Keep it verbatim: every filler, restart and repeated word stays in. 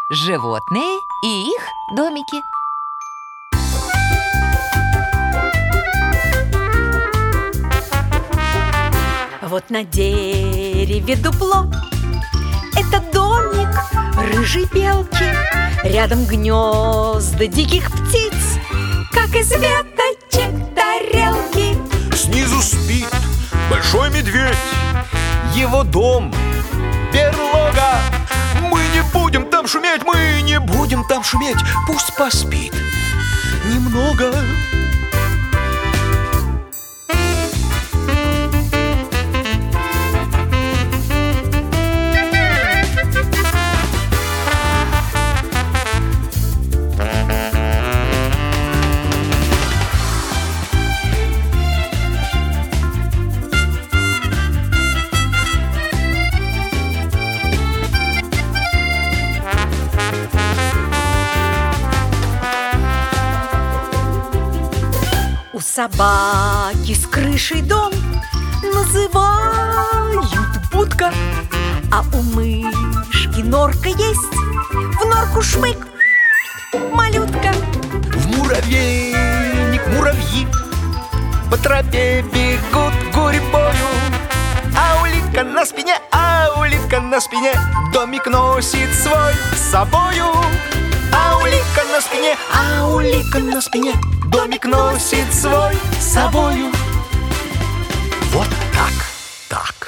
Животные и их домики. Вот на дереве дупло, это домик рыжей белки. Рядом гнезда диких птиц, как из веточек тарелки. Снизу спит большой медведь, его дом — берлога. Мы не будем там шуметь, мы не будем там шуметь. Пусть поспит немного. У собаки с крышей дом называют будка, а у мышки норка есть, в норку шмык, малютка. В муравейник муравьи по тропе бегут гурьбою, а улитка на спине, а улитка на спине домик носит свой с собою. А улитка на спине, а улитка на спине домик носит свой с собою. Вот так, так.